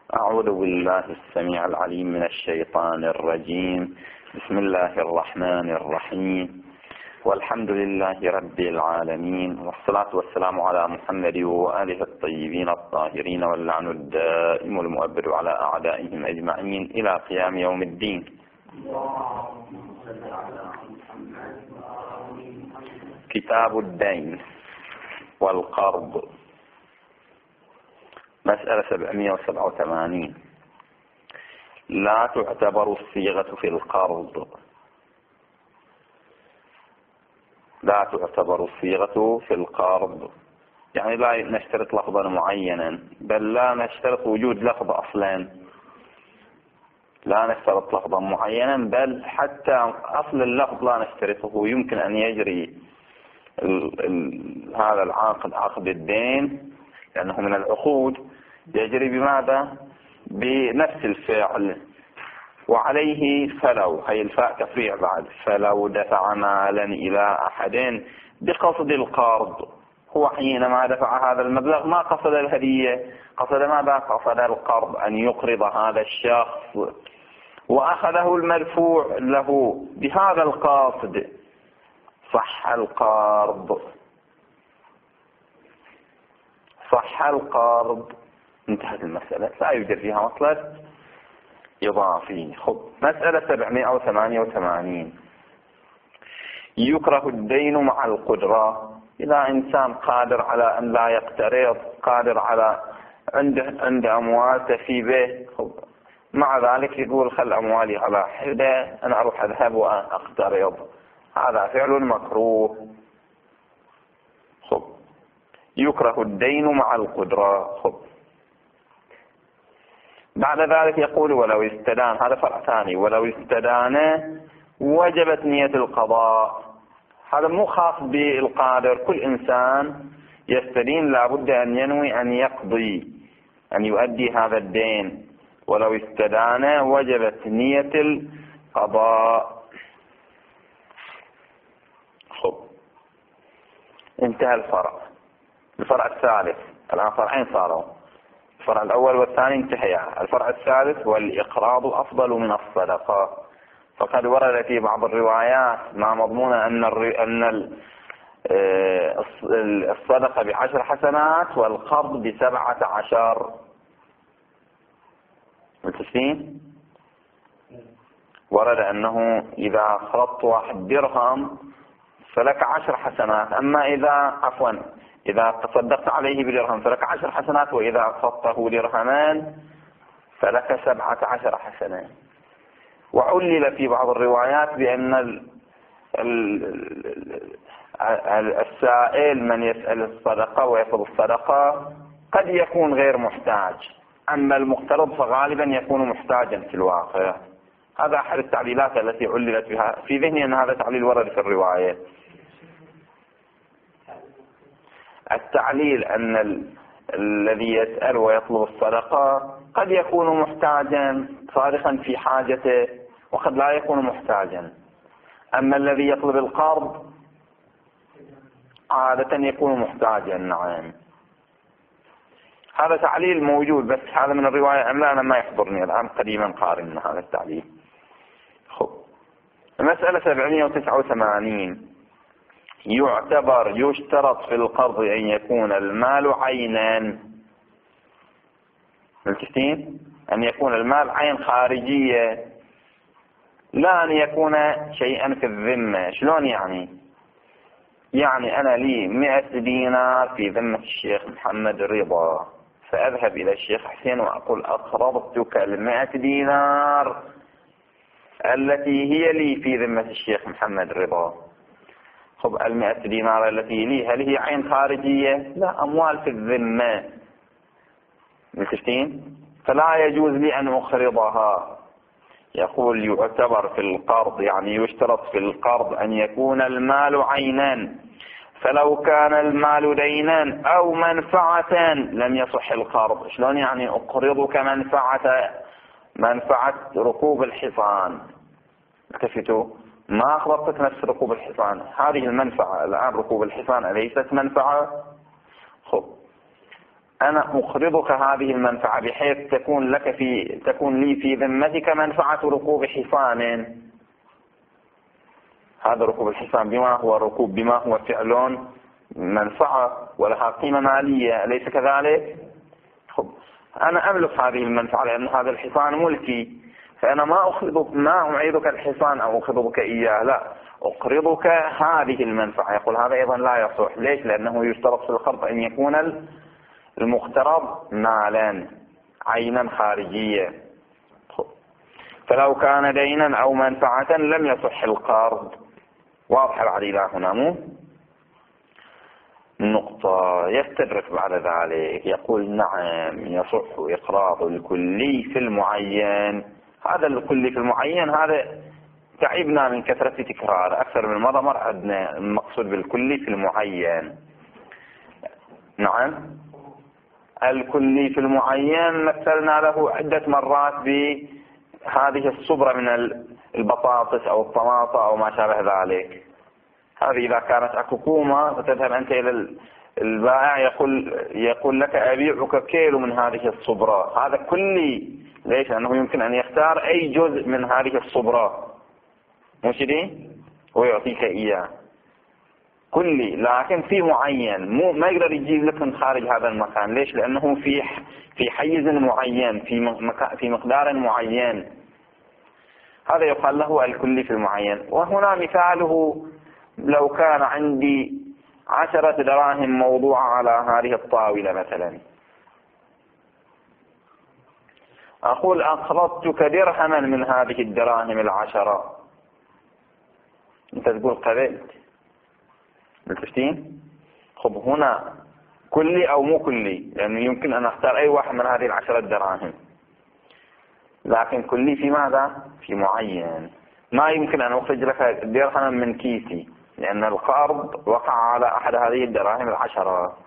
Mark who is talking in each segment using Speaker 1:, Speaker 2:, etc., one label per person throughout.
Speaker 1: أعوذ بالله السميع العليم من الشيطان الرجيم. بسم الله الرحمن الرحيم، والحمد لله رب العالمين، والصلاة والسلام على محمد وآله الطيبين الطاهرين، واللعن الدائم المؤبد على أعدائهم أجمعين إلى قيام يوم الدين. كتاب الدين والقرض، مسألة 787. لا تعتبر الصيغة في القرض. لا تعتبر الصيغة في القرض يعني لا نشترط لفظا معينا، بل لا نشترط وجود لفظ أصلا. لا نشترط لفظا معينا، بل حتى أصل اللفظ لا نشترطه. يمكن أن يجري هذا العقد، عقد الدين، لأنه من العقود، يجري بماذا؟ بنفس الفعل. وعليه فلو، هي الفاء تفريع بعد، فلو دفع مالا إلى أحد بقصد القرض، هو حينما دفع هذا المبلغ ما قصد الهدية، قصد ماذا؟ قصد القرض، أن يقرض هذا الشخص، وأخذه المدفوع له بهذا القصد، صح القرض. صح القرض، انتهت المسألة، لا يوجد فيها مطلب إضافي. مسألة 788. يكره الدين مع القدرة. إذا إنسان قادر على أن لا يقترض، قادر على عنده أموال تفي به، مع ذلك يقول خل أموالي على حدة، أنا أروح أذهب وأقترض، هذا فعل مكروه. يكره الدين مع القدرة. بعد ذلك يقول ولو استدان، هذا فرع ثاني، ولو استدان وجبت نية القضاء. هذا مو خاص بالقادر، كل إنسان يستدين لابد أن ينوي أن يقضي، أن يؤدي هذا الدين. ولو استدان وجبت نية القضاء. انتهى الفرع. الفرع الثالث، الآن فرعين صاروا، الفرع الأول والثاني انتهيا. الفرع الثالث، والإقراض أفضل من الصدقة. فقد ورد في بعض الروايات ما مضمون أن الصدقة ب10 حسنات والقرض ب17. متفقين؟ ورد أنه إذا قرضت 1 درهم فلك 10 حسنات، أما إذا تصدقت عليه بدرهم فلك 10 حسنات، وإذا أقرضته درهمان فلك 17 حسنة. وعلل في بعض الروايات بأن السائل من يسأل الصدقة ويطلب الصدقة قد يكون غير محتاج، أما المقترض فغالبا يكون محتاجا في الواقع. هذا أحد التعليلات التي عللت بها، في ذهني أن هذا تعليل ورد في الرواية. التعليل أن الذي يسأل ويطلب الصدقة قد يكون محتاجا صارخا في حاجته، وقد لا يكون محتاجا. أما الذي يطلب القرض عادة يكون محتاجا. نعم، هذا تعليل موجود، بس هذا من الرواية أم لا أنا ما يحضرني الآن، قديما قارن هذا التعليل. المسألة 789. يشترط في القرض أن يكون المال عينا. ملتفتين؟ أن يكون المال عين خارجية، لا أن يكون شيئا في الذمة. شلون يعني؟ يعني أنا لي 100 دينار في ذمة الشيخ محمد رضا، فأذهب إلى الشيخ حسين وأقول أقرضتك 100 دينار التي هي لي في ذمة الشيخ محمد رضا. 100 دينار التي لي هل هي عين خارجية؟ لا، أموال في الذمة. متفقين؟ فلا يجوز لي أن أقرضها. يقول يعتبر في القرض، يعني يشترط في القرض أن يكون المال عينا، فلو كان المال دينا أو منفعة لم يصح القرض. شلون يعني أقرضك منفعة ركوب الحصان؟ التفتوا، ما أقرضتك نفس ركوب الحصان، هذه المنفعة الآن ركوب الحصان أليست منفعة؟ أنا أقرضك هذه المنفعة بحيث تكون لي في ذمتك منفعة ركوب حصان. هذا ركوب الحصان بما هو ركوب، بما هو فعل منفعة ولها قيمة مالية، أليس كذلك؟ خب أنا أملك هذه المنفعة لأن هذا الحصان ملكي، فأنا ما أعيدك الحصان أو أقرضك إياه، لا، أقرضك هذه المنفعة. يقول هذا أيضا لا يصح. ليش؟ لأنه يشترط في القرض أن يكون المقترض مالا عينا خارجية. فلو كان دينا أو منفعة لم يصح القرض. واضح العديلة هنا مو؟ نقطة. يستدرك بعد ذلك يقول نعم يصح إقراض الكلي في المعين. هذا الكلي في المعين هذا تعبنا من كثرة تكرار، أكثر من مرة مر عندنا المقصود بالكلي في المعين. نعم الكلي في المعين مثلنا له عدة مرات بهذه الصبرة من البطاطس أو الطماطة أو ما شابه ذلك. هذه إذا كانت أكوكومة فتذهب أنت إلى البائع يقول لك أبيعك كيلو من هذه الصبرة، هذا كلي. ليش؟ لأنه يمكن أن يختار أي جزء من هذه الصبرة مش دي ويعطيك إياه كلي، لكن في معين ما يقدر يجيب لك من خارج هذا المكان. ليش؟ لأنه في حيز معين، في مقدار معين. هذا يقال له الكلي في المعين. وهنا مثاله لو كان عندي 10 دراهم موضوعة على هذه الطاولة مثلا، أقول أقرضتك درهما من هذه الدراهم 10، أنت تقول قبلت. متفقين؟ خب هنا كلي أو مو كلي، لأنه يمكن أن أختار أي واحد من هذه 10 دراهم، لكن كلي في ماذا؟ في معين. ما يمكن أن أخرج لك درهما من كيسي لأن القرض وقع على أحد هذه الدراهم 10.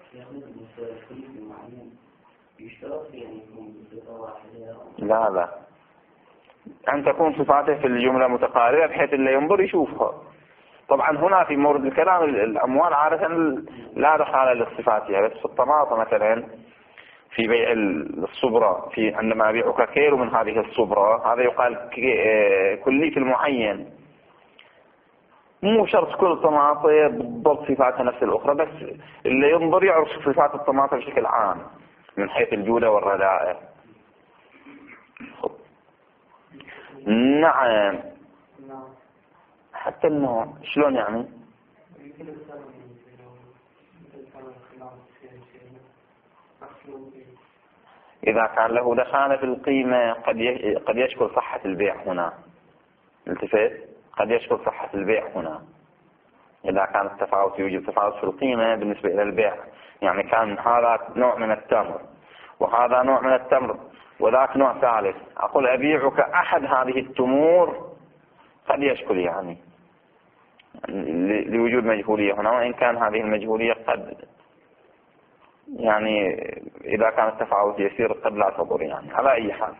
Speaker 1: لا أن تكون صفاته في الجملة متقاربة بحيث اللي ينظر يشوفها. طبعا هنا في مورد الكلام الأموال عادة لا دخل لصفاتها، بس في الطماطم مثلا في بيع الصبرة، في عندما أبيعك كيلو من هذه الصبرة، هذا يقال كلي في المعين. مو شرط كل طماطم بالضبط صفاتها نفس الأخرى، بس اللي ينظر يعرف صفات الطماطم بشكل عام من حيث الجودة والرداء. نعم حتى النوع شلون يعني؟ إذا كان له دخانة في القيمة قد يشكل صحة البيع هنا. التفت؟ قد يشكل صحة البيع هنا إذا كان التفاوت يوجد تفاوت في القيمة بالنسبة إلى البيع. يعني كان هذا نوع من التمر وهذا نوع من التمر وذاك نوع ثالث، أقول أبيعك أحد هذه التمور، قد يشكل يعني لوجود مجهولية هنا، وإن كان هذه المجهولية قد يعني إذا كان التفاوت يسير قد لا تضر يعني. على أي حال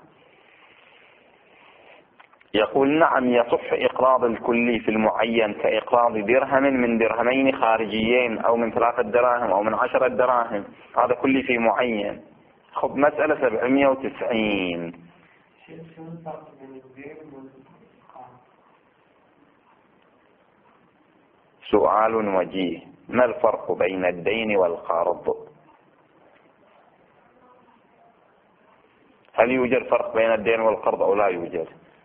Speaker 1: يقول نعم يصح إقراض الكلي في المعين كإقراض درهم من درهمين خارجيين أو من 3 دراهم أو من 10 دراهم، هذا كلي في معين. خب مسألة 790. سؤال وجيه: ما الفرق بين الدين والقرض؟ هل يوجد فرق بين الدين والقرض أو لا يوجد؟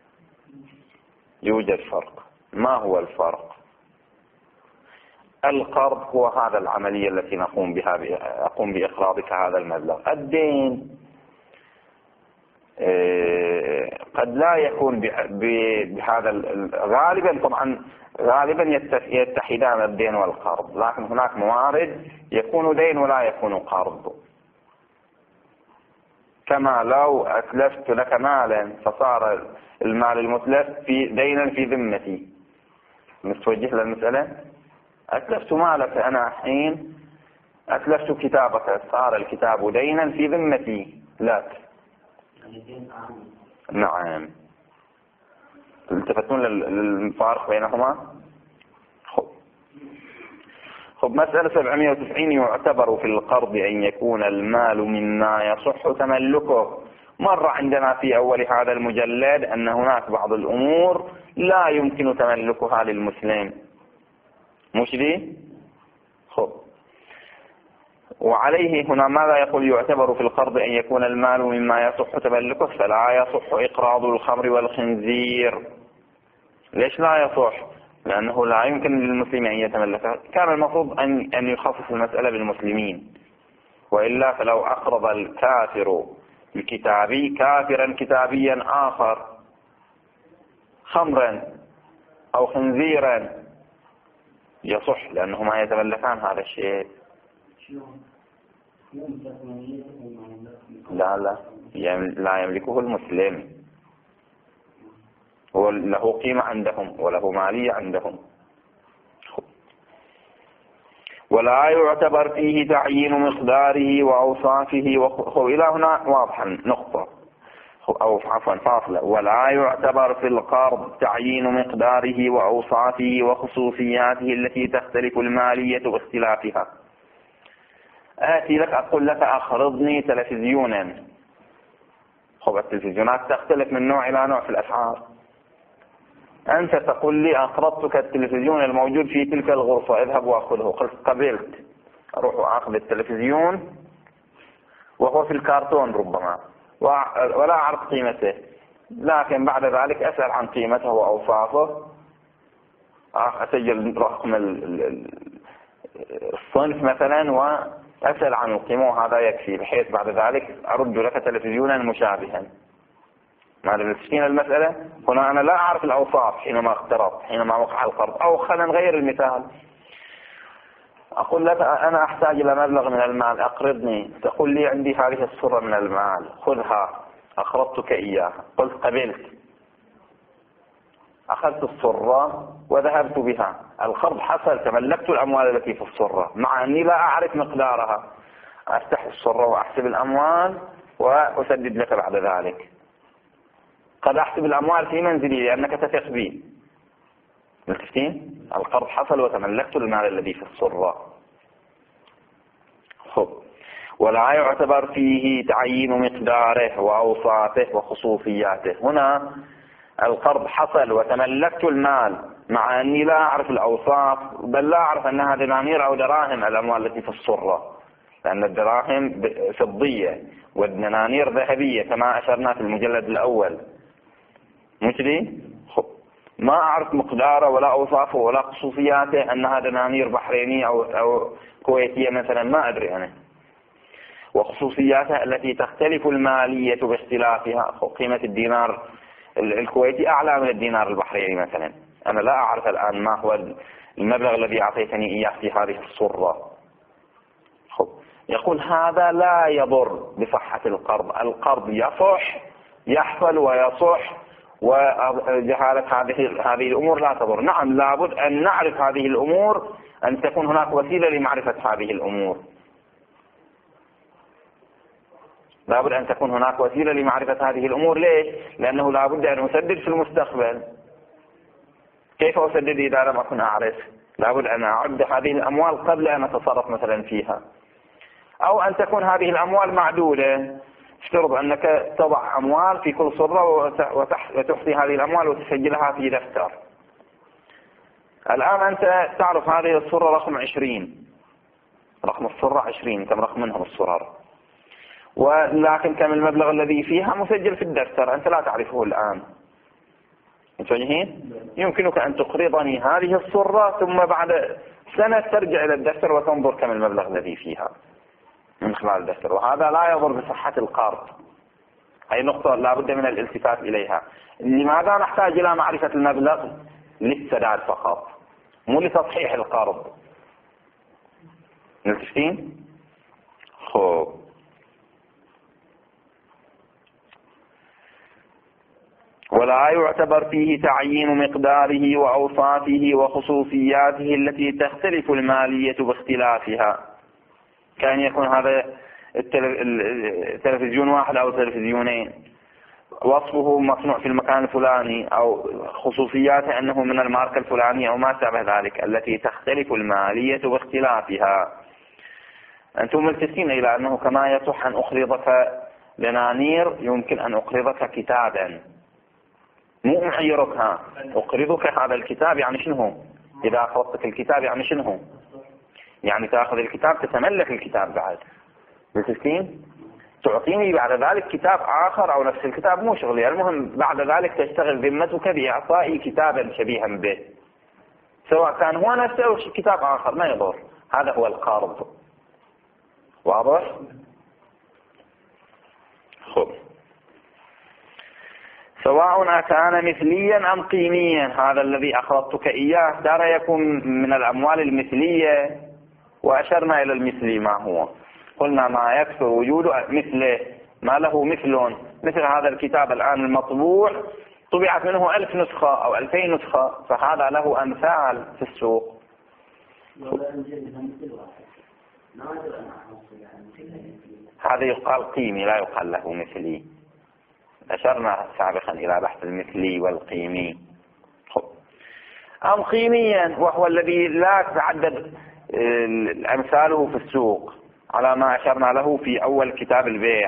Speaker 1: يوجد فرق. ما هو الفرق؟ القرض هو هذا العملية التي نقوم بها، أقوم بإقراضك هذا المبلغ. الدين قد لا يكون بهذا غالبا، طبعا غالبا يتحدان الدين والقرض، لكن هناك موارد يكون دين ولا يكون قرض. كما لو أتلفت لك مالا فصار المال المتلف دينا في ذمتي. متوجه للمسألة؟ أتلفت مالك أنا حين أتلفت كتابك، صار الكتاب دينا في ذمتي لك. نعم. التفتون للفارق بينهما. خب مسألة 790 يعتبر في القرض أن يكون المال مما يصح تملكه. مر عندنا في أول هذا المجلد أن هناك بعض الأمور لا يمكن تملكها للمسلم، مش دي؟ خب وعليه هنا ماذا يقول؟ يعتبر في القرض أن يكون المال مما يصح تملكه، فلا يصح إقراض الخمر والخنزير. ليش لا يصح؟ لأنه لا يمكن للمسلم أن يتملكه. كان المفروض أن يخصص المسألة بالمسلمين، وإلا فلو أقرض الكافر الكتابي كافرا كتابيا آخر خمرا أو خنزيرا يصح، لأنهما يتملكان هذا الشيء. لا يملكه المسلم، هو له قيمة عندهم وله مالية عندهم. ولا يعتبر فيه تعيين مقداره وأوصافه إلى هنا واضحة نقطة، أو عفوا فاصلة. ولا يعتبر في القرض تعيين مقداره وأوصافه وخصوصياته التي تختلف المالية باختلافها. آتي لك أقول لك أقرضني تلفزيونا. خب التلفزيونات تختلف من نوع إلى نوع في الأسعار. أنت تقول لي أقرضتك التلفزيون الموجود في تلك الغرفة، اذهب وأخذه. قلت قبلت، أروح وأخذ التلفزيون وهو في الكرتون ربما ولا أعرف قيمته، لكن بعد ذلك أسأل عن قيمته وأوصافه، أسجل رقم الصنف مثلا وأسأل عن القيمة، وهذا يكفي، بحيث بعد ذلك أرد لك تلفزيونا مشابها. ماذا تشكين المسألة؟ هنا أنا لا أعرف الأوصاف حينما اقترضت، حينما وقع القرض. أو خلينا نغير المثال، أقول لك أنا أحتاج إلى مبلغ من المال، أقرضني. تقول لي عندي هذه الصورة من المال، خذها، أقرضتك إياها. قلت قبلت، أخذت الصرة وذهبت بها. القرض حصل، تملكت الأموال التي في الصرة مع أني لا أعرف مقدارها. أفتح الصرة وأحسب الأموال وأسدد لك بعد ذلك. قد أحسب الأموال في منزلي لأنك تثق بي. ملتفتين؟ القرض حصل وتملكت المال الذي في الصرة. خب ولا يعتبر فيه تعيين مقداره وأوصافه وخصوصياته. هنا القرض حصل وتملكت المال مع أني لا أعرف الأوصاف، بل لا أعرف أنها دنانير أو دراهم الأموال التي في الصرة، لأن الدراهم فضية والدنانير ذهبية كما أشرنا في المجلد الأول. مثلي ما أعرف مقداره ولا أوصافه ولا خصوصياته، أنها دنانير بحرينية أو كويتية مثلا، ما أدري أنا. وخصوصياتها التي تختلف المالية باختلافها. قيمة الدينار الكويتي أعلى من الدينار البحريني مثلا، أنا لا أعرف الآن ما هو المبلغ الذي أعطيتني إياه في هذه الصورة. يقول هذا لا يضر بصحة القرض. القرض يصح، يحصل ويصح، وجهالة هذه الأمور لا تضر. نعم لابد أن نعرف هذه الأمور، أن تكون هناك وسيلة لمعرفة هذه الأمور. لابد أن تكون هناك وسيلة لمعرفة هذه الأمور. ليش؟ لأنه لابد أن أسدد في المستقبل. كيف أسدد إذا لم أكن أعرف؟ لابد أن أعد هذه الأموال قبل أن أتصرف مثلا فيها. أو أن تكون هذه الأموال معدودة. افترض أنك تضع أموال في كل صرة وتحصي هذه الأموال وتسجلها في دفتر. الآن أنت تعرف هذه الصرة رقم 20، رقم الصرة 20، كم رقم منهم الصرر، ولكن كم المبلغ الذي فيها مسجل في الدفتر، أنت لا تعرفه الآن. متوجهين؟ يمكنك أن تقرضني هذه الصرة ثم بعد سنة ترجع إلى الدفتر وتنظر كم المبلغ الذي فيها من خلال الدفتر، وهذا لا يضر بصحة القرض. هذه نقطة لا بد من الالتفات إليها. لماذا نحتاج إلى معرفة المبلغ؟ للسداد فقط، مو لتصحيح القرض. ملتفتين؟ خب ولا يعتبر فيه تعيين مقداره وأوصافه وخصوصياته التي تختلف المالية باختلافها. كان يكون هذا التلفزيون واحد أو تلفزيونين، وصفه مصنوع في المكان الفلاني، أو خصوصياته أنه من الماركة الفلانية أو ما شابه ذلك، التي تختلف المالية باختلافها. أنتم ملتفتين إلى أنه كما يصح أن أقرضك دنانير يمكن أن أقرضك كتابا، مو معيرك أقرضك هذا الكتاب. يعني شنو؟ إذا أقرضتك الكتاب يعني شنو؟ يعني تأخذ الكتاب تتملك الكتاب بعد. ملتفتين؟ تعطيني بعد ذلك كتاب آخر أو نفس الكتاب مو شغلي، المهم بعد ذلك تشتغل ذمتك بإعطائي كتابا شبيها به، سواء كان هو نفسه أو كتاب آخر ما يضر. هذا هو القرض. واضح؟ خب، سواء كان مثليا أم قيميا، هذا الذي أخرجتك إياه دار يكون من الأموال المثلية، وأشرنا إلى المثلي ما هو، قلنا ما يكثر وجود مثله، ما له مثل هذا الكتاب الآن المطبوع طبعت منه 1000 نسخة أو 2000 نسخة، فهذا له أمثال في السوق. هذا يقال قيمي لا يقال له مثلي. أشرنا سابقا إلى بحث المثلي والقيمي. أم قيميا وهو الذي لا تتعدد أمثاله في السوق على ما أشرنا له في أول كتاب البيع.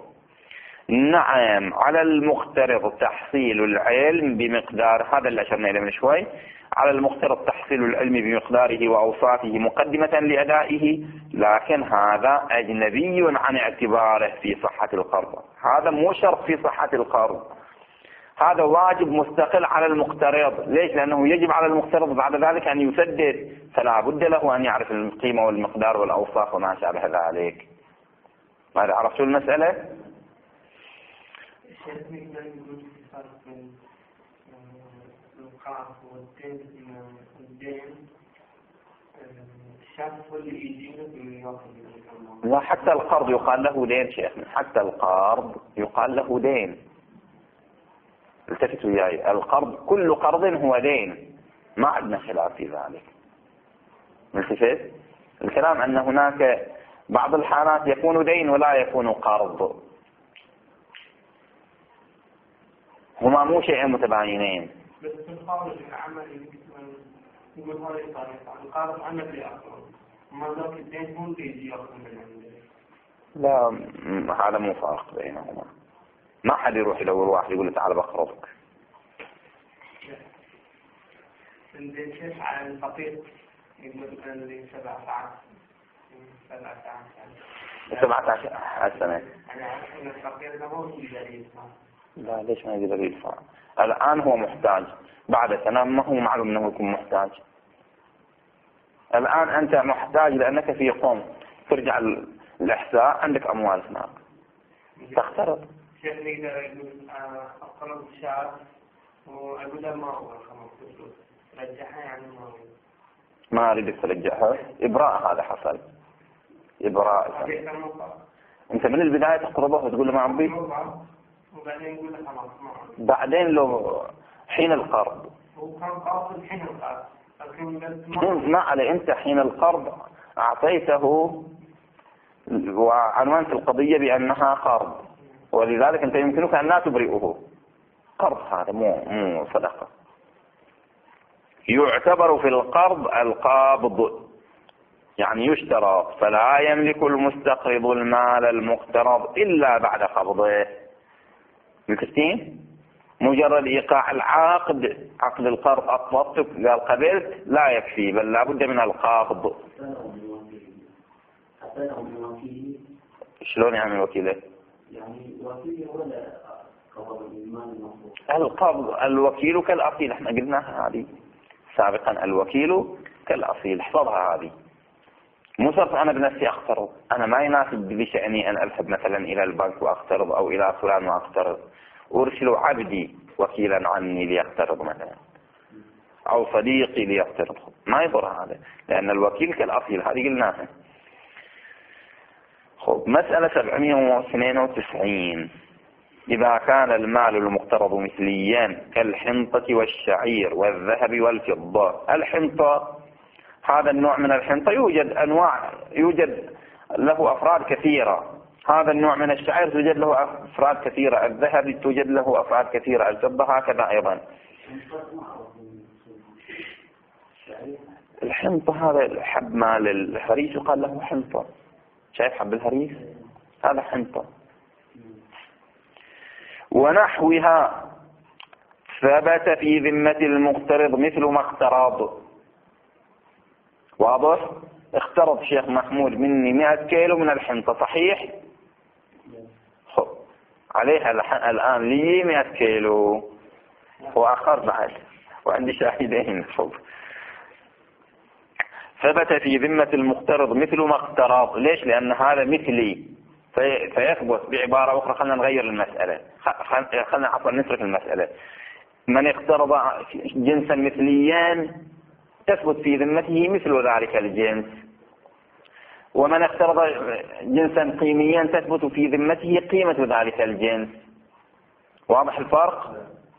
Speaker 1: نعم، على المقترض تحصيل العلم بمقدار، هذا اللي أشرنا إليه من شوي، على المقترض تحصيل العلم بمقداره وأوصافه مقدمة لأدائه، لكن هذا أجنبي عن اعتباره في صحة القرض. هذا مو شرط في صحة القرض، هذا واجب مستقل على المقترض. ليش؟ لأنه يجب على المقترض بعد ذلك أن يسدد، فلا بد له أن يعرف القيمة والمقدار والأوصاف وما شابه ذلك. ماذا عرفتوا المسألة؟ لا، حتى القرض يقال له دين شيخنا، حتى القرض يقال له دين. التفتوا وياي، القرض كل قرض هو دين، ما عندنا خلاف في ذلك. التفت الكلام أن هناك بعض الحالات يكون دين ولا يكون قرض، هما مو شيئين متباينين.
Speaker 2: بس القرض العمل يقول هذه الطريقة، القرض عمل أصلا، ما ذاك الدين هو اللي يأخذ من عنده.
Speaker 1: لا، هذا مو فارق بينهما. ما حد يروح يدور واحد يقول له تعال بقرضك.
Speaker 2: الدين شيخ على الفقير يقول اللي 7 ساعات
Speaker 1: 17 سنة.
Speaker 2: أنا عارف إن الفقير ده هو اللي يدفع.
Speaker 1: لا، ليش ما يقدر يدفع؟ الآن هو محتاج، بعد سنة ما هو معلوم أنه يكون محتاج. الآن أنت محتاج لأنك في قوم، ترجع الإحساء عندك أموال هناك تخترط.
Speaker 2: شيخ نقدر يقول أقرض شهر وأقول له ما هو الخمس فلوس رجعها، يعني ما
Speaker 1: أريدك ترجعها. إبراء، هذا حصل إبراء. أنت من البداية تقرضه وتقول له ما عبي،
Speaker 2: وبعدين يقول له خلاص ما عبي.
Speaker 1: بعدين لو حين القرض
Speaker 2: هو كان قاصد حين القرض،
Speaker 1: ما عليه. أنت حين القرض أعطيته وعنوانت القضية بأنها قرض، ولذلك أنت يمكنك أن لا تبرئه. قرض هذا مو صدقة. يعتبر في القرض القابض، يعني يشترط، فلا يملك المستقرض المال المقترض إلا بعد قبضه. بالكستين مجرد إيقاع العقد، عقد القرض أقبضتك قال قبلت، لا يكفي، بل لا بد من القابض. شلون يعني وكيله؟
Speaker 3: يعني وكيل ولا قبض المال المفروض؟
Speaker 1: القبض الوكيل كالأصيل، احنا قلنا هذه سابقا، الوكيل كالأصيل. احفظها هذه. مو شرط أنا بنفسي أقترض، أنا ما يناسب بشأني أن أذهب مثلا إلى البنك وأقترض أو إلى فلان وأقترض، أرسل عبدي وكيلا عني ليقترض مثلا، أو صديقي ليقترض، ما يضر هذا، لأن الوكيل كالأصيل، هذه قلناها. مسألة 792. إذا كان المال المقترض مثليا كالحنطة والشعير والذهب والفضة. الحنطة هذا النوع من الحنطة يوجد أنواع، يوجد له أفراد كثيرة. هذا النوع من الشعير توجد له أفراد كثيرة، الذهب توجد له أفراد كثيرة، الفضة هكذا أيضا. الحنطة هذا الحب مال الهريس يقال له حنطة. شايف حب الهريس هذا حنطة. ونحوها ثبت في ذمة المقترض مثل ما اقترض. واضح؟ اقترض شيخ محمود مني 100 كيلو من الحنطة، صحيح؟ عليها الآن لي 100 كيلو وآخر بعد، وعندي شاهدين. ثبت في ذمة المقترض مثل ما اقترض. ليش؟ لأن هذا مثلي، فيثبت بعبارة أخرى. خلنا نغير المسألة، خلنا عفوا نترك المسألة. من اقترض جنسا مثليا تثبت في ذمته مثل ذلك الجنس، ومن اقترض جنسا قيميا تثبت في ذمته قيمة ذلك الجنس. واضح الفرق؟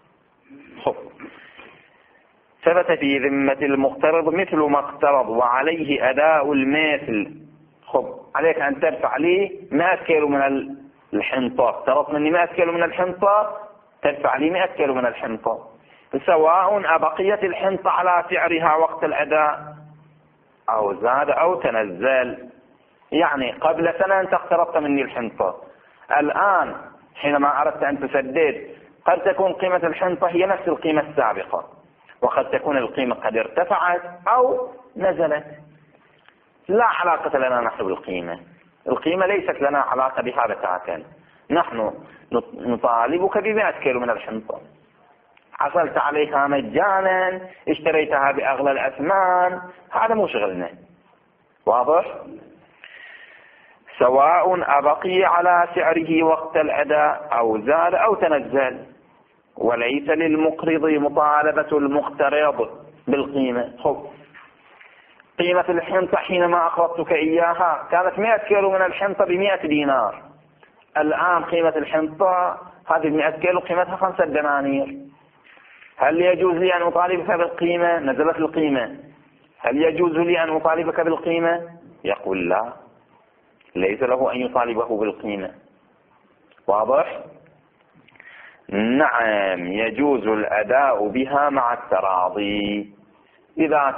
Speaker 1: ثبت في ذمة المقترض مثل ما اقترض وعليه أداء المثل. عليك أن تدفع لي 100 كيلو من الحنطة، اقترضت مني 100 كيلو من الحنطة، تدفع لي 100 كيلو من الحنطة، سواء أبقيت الحنطة على سعرها وقت الأداء أو زاد أو تنزل. يعني قبل سنة أنت اقترضت مني الحنطة، الآن حينما أردت أن تسدد قد تكون قيمة الحنطة هي نفس القيمة السابقة، وقد تكون القيمة قد ارتفعت أو نزلت. لا علاقة لنا نحن بالقيمة، القيمة ليست لنا علاقة بها بتاتا. نحن نطالبك ب100 كيلو من الحنطة، حصلت عليها مجانا، اشتريتها بأغلى الأثمان، هذا مو شغلنا. واضح؟ سواء أبقي على سعره وقت الأداء أو زاد أو تنزل. وليس للمقرض مطالبة المقترض بالقيمة. قيمة الحنطة حينما أقرضتك إياها كانت 100 كيلو من الحنطة ب100 دينار، الآن قيمة الحنطة هذه 100 كيلو قيمتها 5 دنانير. هل يجوز لي أن أطالبك بالقيمة؟ نزلت القيمة، هل يجوز لي أن أطالبك بالقيمة؟ يقول لا، ليس له أن يطالبه بالقيمة. واضح؟ نعم، يجوز الأداء بها مع التراضي. إذا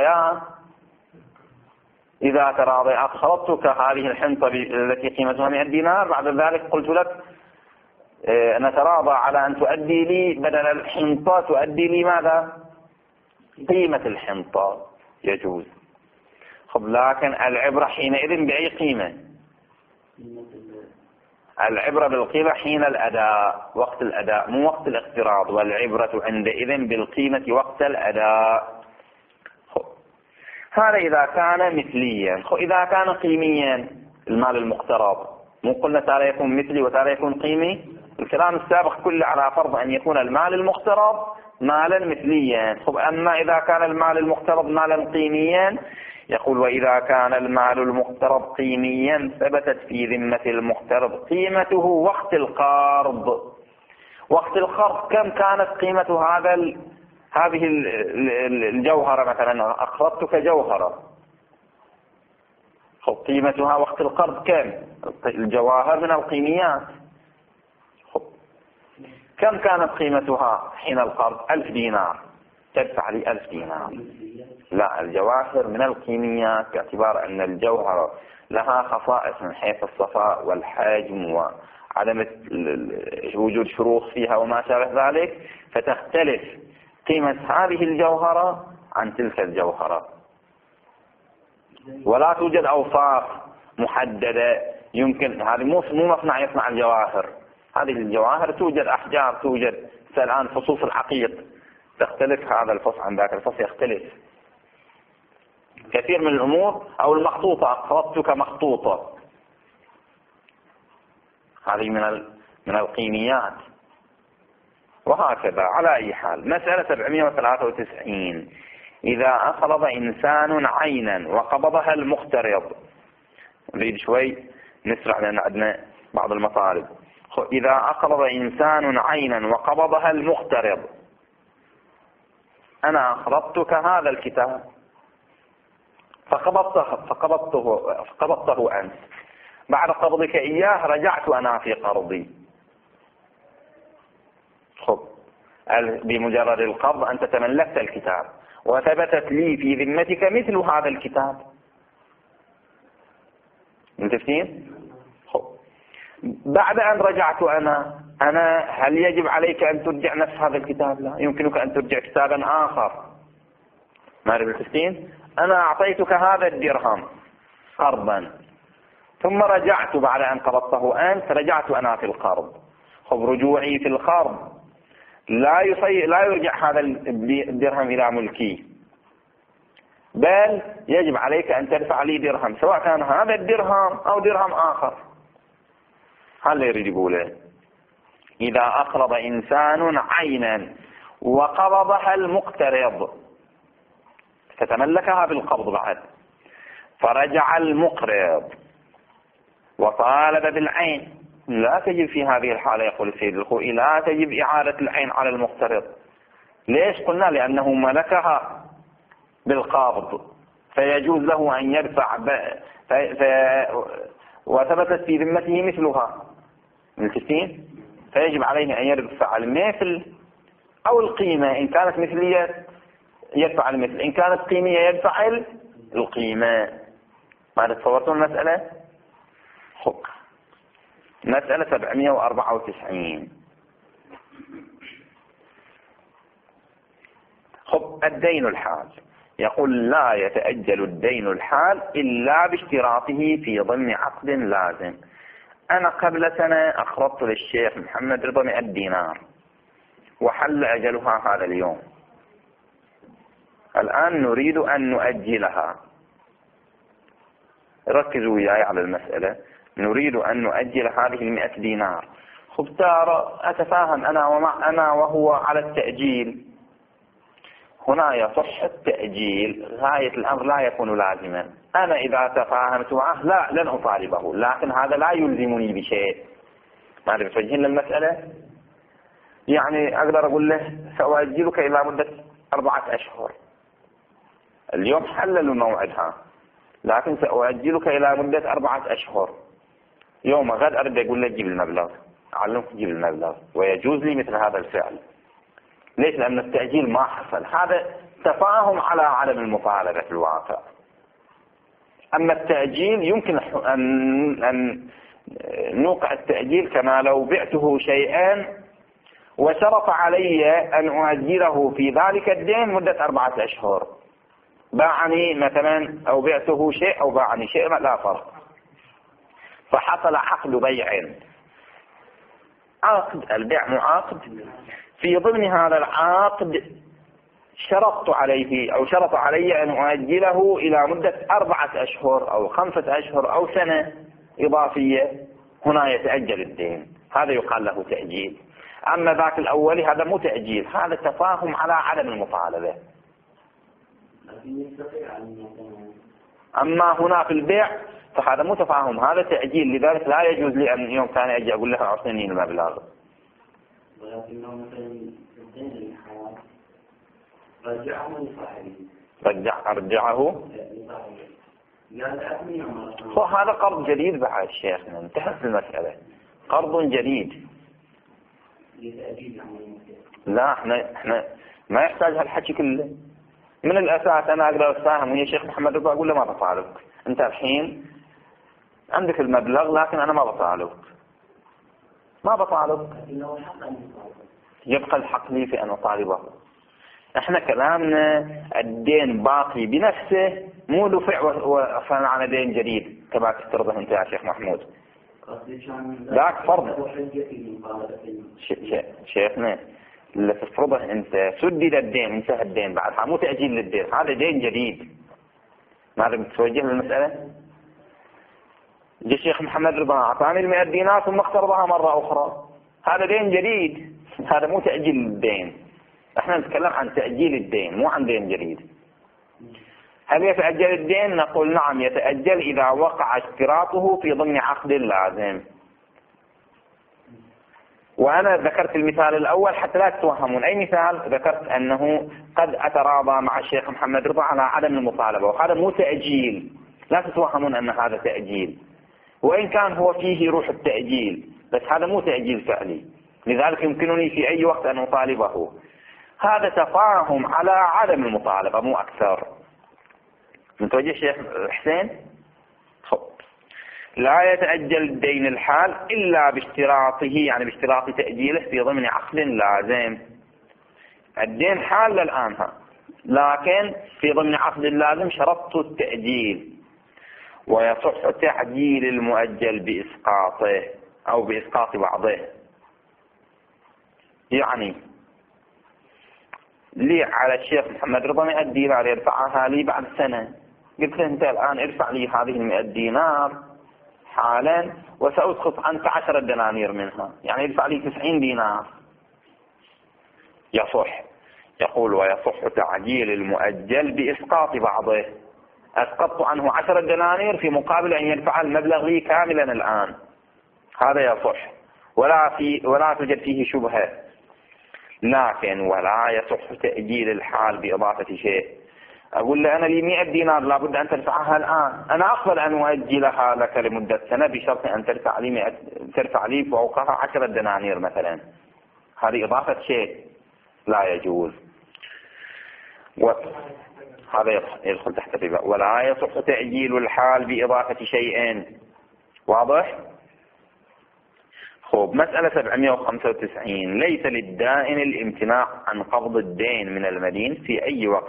Speaker 1: تراضي أقرضتك هذه الحنطة التي قيمتها 100 دينار، بعد ذلك قلت لك نتراضى على أن تؤدي لي بدل الحنطة تؤدي لي ماذا؟ قيمة الحنطة، يجوز. لكن العبرة حينئذ بأي قيمة؟ العبرة بالقيمة حين الأداء، وقت الأداء، مو وقت الاقتراض. والعبرة عندئذ بالقيمة وقت الأداء. هذا إذا كان مثليا. إذا كان قيميا المال المقترض، مو قلنا تارى يكون مثلي وتارى يكون قيمي؟ الكلام السابق كله على فرض أن يكون المال المقترض مالا مثليا. أما إذا كان المال المقترض مالا قيميا، يقول وإذا كان المال المقترض قيميا ثبتت في ذمة المقترض قيمته وقت القرض. وقت القرض كم كانت قيمة هذه الجوهرة؟ مثلا أقرضتك جوهرة، قيمتها وقت القرض كم؟ الجواهر من القيميات، كم كانت قيمتها حين القرض؟ 1000 دينار، تدفع لي 1000 دينار. لا، الجواهر من القيميات باعتبار أن الجوهرة لها خصائص من حيث الصفاء والحجم وعدم وجود شروخ فيها وما شابه ذلك، فتختلف قيمة هذه الجوهرة عن تلك الجوهرة، ولا توجد أوصاف محددة. يمكن هذه مو مصنع يصنع الجواهر، هذه الجواهر توجد أحجار، توجد الآن فصوص الحقيق تختلف، هذا الفص عن ذاك الفص يختلف. كثير من الأمور، أو المخطوطة، أقرضتك مخطوطة، هذه من القيميات، وهكذا. على أي حال، مسألة 793: إذا أقرض إنسان عينا وقبضها المقترض. نريد شوي نسرع لأن عندنا بعض المطالب. إذا أقرض إنسان عينا وقبضها المقترض، أنا أقرضتك هذا الكتاب فقبضته أنت، بعد قبضك إياه رجعت أنا في قرضي. خب بمجرد القبض أنت تملكت الكتاب وثبتت لي في ذمتك مثل هذا الكتاب. متفقين؟ بعد أن رجعت أنا هل يجب عليك أن ترجع نفس هذا الكتاب؟ لا، يمكنك أن ترجع كتابا آخر. ما متفقين؟ أنا أعطيتك هذا الدرهم قرضا ثم رجعت بعد أن قبضته أنت، رجعت أنا في القرض. خب رجوعي في القرض لا يرجع هذا الدرهم إلى ملكي، بل يجب عليك أن تدفع لي درهم، سواء كان هذا الدرهم أو درهم آخر. هذا يريد يقوله إذا أقرض إنسان عينا وقبضها المقترض فتملكها بالقبض بعد، فرجع المقرض وطالب بالعين، لا تجب في هذه الحالة يقول السيد الخوئي لا تجب إعادة العين على المقترض. ليش؟ قلنا لأنه ملكها بالقبض فيجوز له أن يدفع وثبتت في ذمته مثلها ملكتين، فيجب عليه أن يدفع المثل أو القيمة. إن كانت مثلية يدفع المثل، إن كانت قيمية يدفع القيمة. ما تصورتون المسألة؟ مسألة 794. الدين الحال. يقول لا يتأجل الدين الحال إلا باشتراطه في ضمن عقد لازم. أنا قبل سنة أقرضت للشيخ محمد رضا 100 دينار وحل أجلها هذا اليوم. الآن نريد أن نؤجلها. ركزوا وياي على المسألة. نريد أن نؤجل هذه 100 دينار. ترى أتفاهم أنا وهو على التأجيل. هنا يصح التأجيل، غاية الأمر لا يكون لازما. أنا إذا تفاهمت معه لن أطالبه، لكن هذا لا يلزمني بشيء. ما بتوجهين للمسألة؟ يعني أقدر أقول له سأؤجلك إلى مدة 4 أشهر. اليوم حللوا موعدها، لكن سأؤجلك إلى مدة 4 أشهر. يوم غد أرد أقول له جيب المبلغ، أعلمك جيب المبلغ، ويجوز لي مثل هذا الفعل. ليش؟ لأن التأجيل ما حصل. هذا تفاهم على عدم المطالبة في الواقع. أما التأجيل يمكن أن نوقع التأجيل كما لو بعته شيئا وشرط علي أن أؤجله في ذلك الدين مدة 4 أشهر. باعني مثلا أو بعته شيء أو باعني شيء لا فرق، فحصل عقد بيع. عقد البيع معاقد. في ضمن هذا العقد شرط علي أن أؤجله إلى مدة 4 أشهر أو 5 أشهر أو سنة إضافية. هنا يتأجل الدين، هذا يقال له تأجيل. أما ذاك الأول هذا مو تأجيل، هذا تفاهم على عدم المطالبة. أما هنا في البيع فهذا مو تفاهم، هذا تأجيل. لذلك لا يجوز لي أن يوم ثاني أجي أقول له أعطني المبلغ.
Speaker 3: ولكنه مثلا الدين الحال رجعه لصاحبه. أرجعه. هذا قرض جديد بعد شيخنا، انتهت المسألة. قرض جديد. لا احنا ما يحتاج هالحكي كله. من الأساس أنا أقدر أتفاهم ويا شيخ محمد رضا أقول له ما بطالبك، أنت الحين عندك المبلغ لكن أنا ما بطالبك. يبقى الحق لي في أن أطالبه. احنا كلامنا الدين باقي بنفسه، مو دفع وصنع على دين جديد كما تفترضه انت يا شيخ محمود. ذاك فرض شيخنا اللي تفرضه انت سدد الدين، انتهى الدين بعدها، مو تأجيل للدين، هذا دين جديد. ماذا بتوجه للمسألة؟ جاء الشيخ محمد رضا أعطاني 100 دينار ثم اقترضها مرة أخرى، هذا دين جديد، هذا مو تأجيل للدين. احنا نتكلم عن تأجيل الدين مو عن دين جديد. هل يتأجل الدين؟ نقول نعم يتأجل إذا وقع اشتراطه في ضمن عقد لازم. وأنا ذكرت المثال الأول حتى لا تتوهمون. أي مثال؟ ذكرت أنه قد أتراضى مع الشيخ محمد رضا على عدم المطالبة، وهذا مو تأجيل، لا تتوهمون أن هذا تأجيل. وإن كان هو فيه روح التأجيل، بس هذا مو تأجيل فعلي، لذلك يمكنني في أي وقت أن أطالبه. هذا تفاهم على عدم المطالبة مو أكثر. متوجه شيخ حسين؟ لا يتأجل الدين الحال إلا باشتراطه، يعني باشتراط تأجيله في ضمن عقد لازم. الدين حال الآن، لكن في ضمن عقد لازم شرطت التأجيل، ويصح تعجيل المؤجل بإسقاطه أو بإسقاط بعضه. يعني لي على الشيخ محمد رضا 100 دينار يدفعها لي بعد سنة، قلت له أنت الآن ارفع لي هذه 100 دينار حالا وسأسقط عنك 10 دنانير منها، يعني يدفع لي 90 دينار. يصح. يقول ويصح تعجيل المؤجل بإسقاط بعضه، أسقطت عنه 10 دنانير في مقابل أن يدفع المبلغ لي كاملا الآن، هذا يصح ولا توجد فيه شبهة. لكن ولا يصح تأجيل الحال بإضافة شيء. أقول له أنا لي 100 دينار لابد أن تدفعها الآن، أنا أقبل أن أؤجلها لك لمدة سنة بشرط أن تدفع لي فوقها 10 دنانير مثلا. هذه إضافة شيء لا يجوز، هذا يدخل تحت الربا. ولا يصح تأجيل الحال بإضافة شيء. واضح؟ خب مسألة 795. ليس للدائن الامتناع عن قبض الدين من المدين في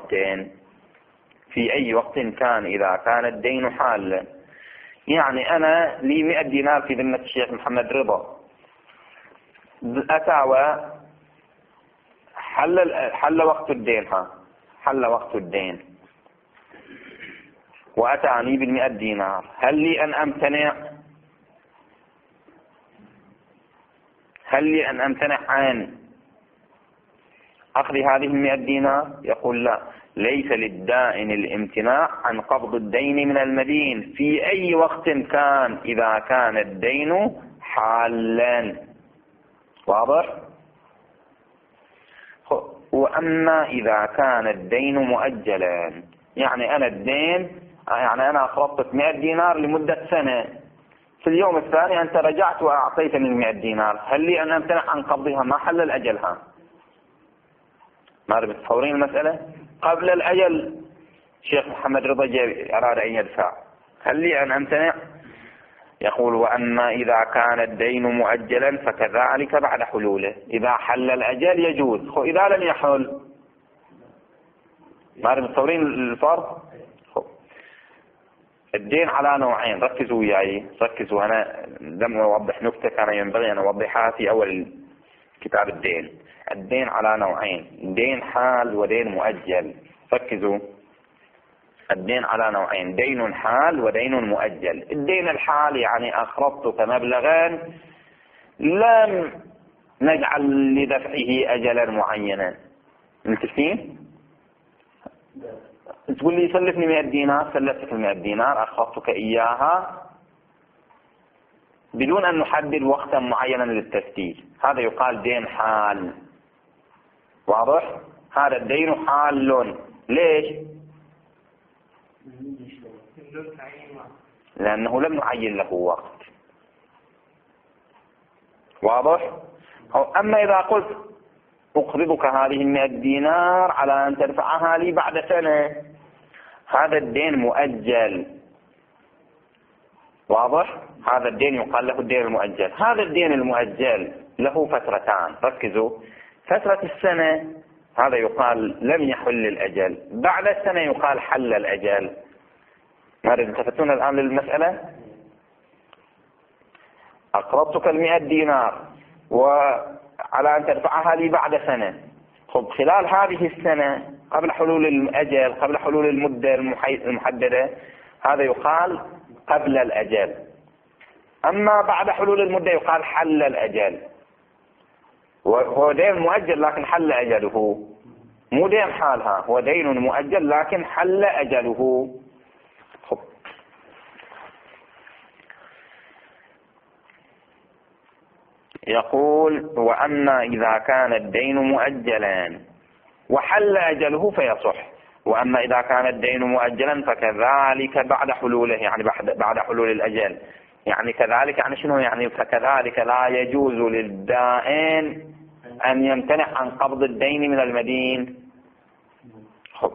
Speaker 3: أي وقت كان إذا كان الدين حالا. يعني أنا لي 100 دينار في ذمة الشيخ محمد رضا، أتى حل وقت الدين، حل وقت الدين وأتاني ب100 دينار، هل لي أن أمتنع عن أخذ هذه 100 دينار؟ يقول لا، ليس للدائن الامتناع عن قبض الدين من المدين في أي وقت كان إذا كان الدين حالا. واضح؟ وأما إذا كان الدين مؤجلا، يعني أنا أقرضتك 100 دينار لمدة سنة، في اليوم الثاني أنت رجعت وأعطيتني 100 دينار، هل لي أن أمتنع عن قبضها ما حل الأجلها؟ ما بتصورين المسألة؟ قبل الأجل شيخ محمد رضا أراد أن يدفع، هل لي أن أمتنع؟ يقول وأما إذا كان الدين مؤجلا فكذلك بعد حلوله. إذا حل الأجل يجوز، إذا لم يحل ما بتصورين الفرق؟ الدين على نوعين، ركزوا وياي، ركزوا. أنا لم أوضح نكتة كان ينبغي أن أوضحها في أول كتاب الدين. الدين على نوعين، دين حال ودين مؤجل. ركزوا، الدين على نوعين، دين حال ودين مؤجل. الدين الحال يعني أقرضتك مبلغا لم نجعل لدفعه أجلا معينا. متفقين؟ تقول لي سلفني 100 دينار، سلفتك 100 دينار، أقرضتك إياها بدون أن نحدد وقتا معينا للتسديد، هذا يقال دين حال. واضح؟ هذا الدين حال. ليش؟ لأنه لم نعين له وقت. واضح؟ أما إذا قلت أقرضك هذه 100 دينار على أن تدفعها لي بعد سنة، هذا الدين مؤجل. واضح؟ هذا الدين يقال له الدين المؤجل. هذا الدين المؤجل له فترتان، ركزوا. فترة السنة هذا يقال لم يحل الأجل، بعد السنة يقال حل الأجل. ماذا التفتون الآن للمسألة؟ أقرضتك 100 دينار وعلى أن تدفعها لي بعد سنة. خب خلال هذه السنة قبل حلول الأجل، قبل حلول المدة المحددة، هذا يقال قبل الأجل. أما بعد حلول المدة يقال حل الأجل. وهو دين مؤجل لكن حل أجله، مو دين حالها، هو دين مؤجل لكن حل أجله. خب. يقول وأما إذا كان الدين مؤجلا وحل أجله فيصح، وأما إذا كان الدين مؤجلا فكذلك بعد حلوله، يعني بعد حلول الأجل. يعني كذلك يعني شنو يعني؟ فكذلك لا يجوز للدائن أن يمتنع عن قبض الدين من المدين. خب.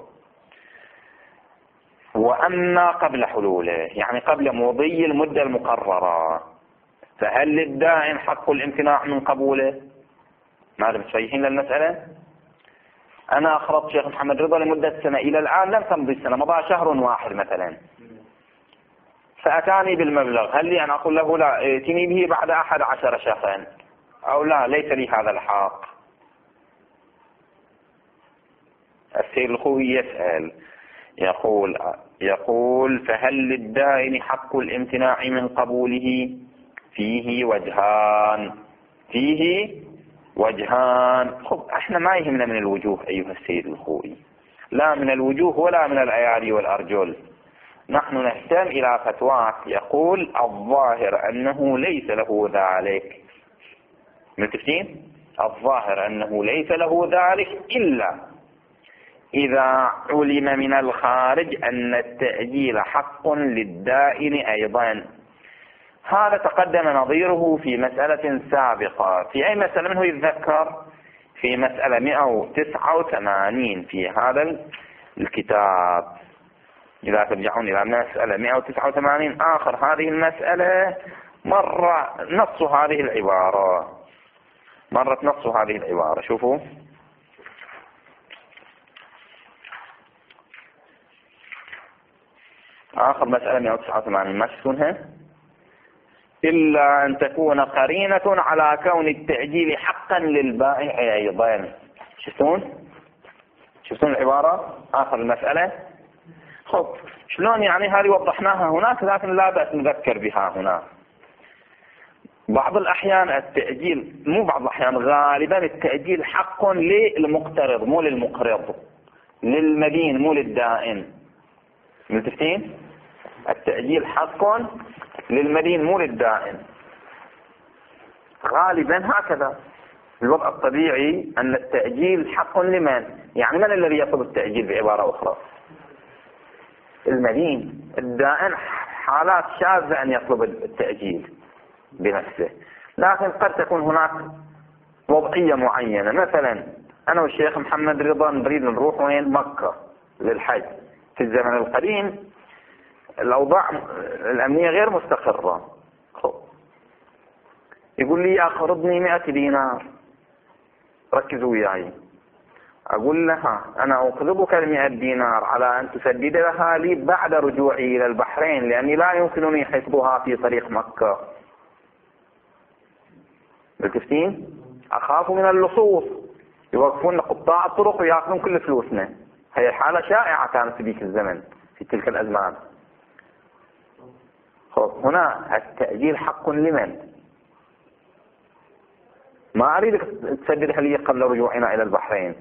Speaker 3: وأما قبل حلوله يعني قبل مضي المدة المقررة فهل للدائن حق الامتناع من قبوله؟ ماذا متفيهين للمسألة؟ أنا أخرجت شيخ محمد رضا لمدة سنة، إلى الآن لم تمضي السنة، مضى شهر واحد مثلا، فأتاني بالمبلغ، هل لي أن أقول له لا ائتني به بعد 11 شهرا أو لا ليس لي هذا الحق؟ السيد الخوي يسأل يقول فهل للدائن حق الامتناع من قبوله؟ فيه وجهان. خب احنا ما يهمنا من الوجوه أيها السيد الخوي، لا من الوجوه ولا من الأيادي والأرجل، نحن نهتم إلى فتوى يقول الظاهر أنه ليس له ذلك. متفقين؟ الظاهر أنه ليس له ذلك إلا إذا علم من الخارج أن التأجيل حق للدائن أيضا. هذا تقدم نظيره في مسألة سابقة. في أي مسألة منه يتذكر؟ في مسألة 189 في هذا الكتاب. إذا ترجعون إلى مسألة 189 آخر هذه المسألة مرة نص هذه العبارة. شوفوا آخر مسألة 189 ما تشوفونها؟ إلا أن تكون قرينة على كون التأجيل حقا للبائع أيضا. شفتون العبارة آخر المسألة؟ خب شلون يعني؟ هذه وضحناها هناك لكن لا بأس نذكر بها هنا. بعض الأحيان التأجيل، مو بعض الأحيان، غالبا التأجيل حق للمقترض مو للمقرض، للمدين مو للدائن. متفقين؟ التأجيل حق للمدين مو للدائن، غالبا هكذا. الوضع الطبيعي أن التأجيل حق لمن؟ يعني من الذي يطلب التأجيل بعبارة أخرى؟ المدين. الدائن حالات شاذة أن يطلب التأجيل بنفسه، لكن قد تكون هناك وضعية معينة. مثلا أنا والشيخ محمد رضا نريد نروح وين؟ مكة للحج. في الزمن القديم الأوضاع الأمنية غير مستقرة. يقول لي أقرضني 100 دينار، ركزوا وياي. أقول لها أنا أقرضك 100 دينار على أن تسددها لي بعد رجوعي إلى البحرين، لأني لا يمكنني حفظها في طريق مكة. متفقين؟ أخاف من اللصوص، يوقفون قطاع الطرق ويأخذون كل فلوسنا. هي حالة شائعة كانت في ذيك الزمن، في تلك الأزمان. هنا التأجيل حق لمن؟ ما أريدك تسددها لي قبل رجوعنا إلى البحرين،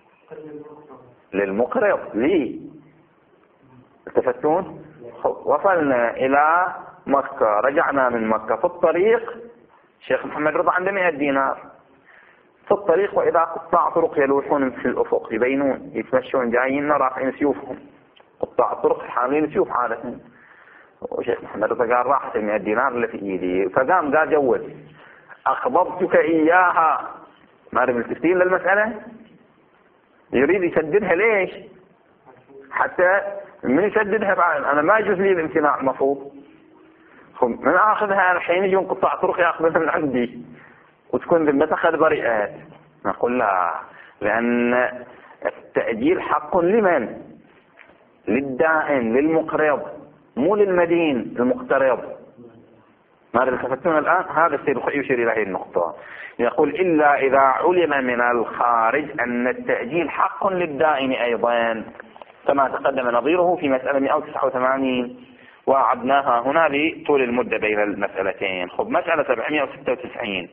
Speaker 3: للمقرض لي. التفتون؟ وصلنا إلى مكة، رجعنا من مكة، في الطريق شيخ محمد رضا عنده 100 دينار في الطريق، وإذا قطاع طرق يلوحون في الأفق يبينون يتمشون جايين رافعين سيوفهم، قطاع الطرق حاملين سيوف عادة. وشيخ محمد رضا قال راحت 100 دينار اللي في إيدي، فقام قال جود أخبضتك إياها. ما أعرف التفصيل للمسألة، يريد يسددها ليش؟ حتى من يسددها بعد أنا ما يجوز لي الامتناع المفروض. من أخذها الحين يجون قطاع طرق يأخذها من عندي وتكون ذمتها خذ بريئات. نقول لا، لأن التأجيل حق لمن؟ للدائن للمقرض مو للمدين المقترض. ماذا تفتون الآن؟ هذا السيد يشير إلى هذه النقطة. يقول إلا إذا علم من الخارج أن التأجيل حق للدائن أيضا، كما تقدم نظيره في مسألة 189 وأعدناها هنا لطول المدة بين المسألتين. خب مسألة 796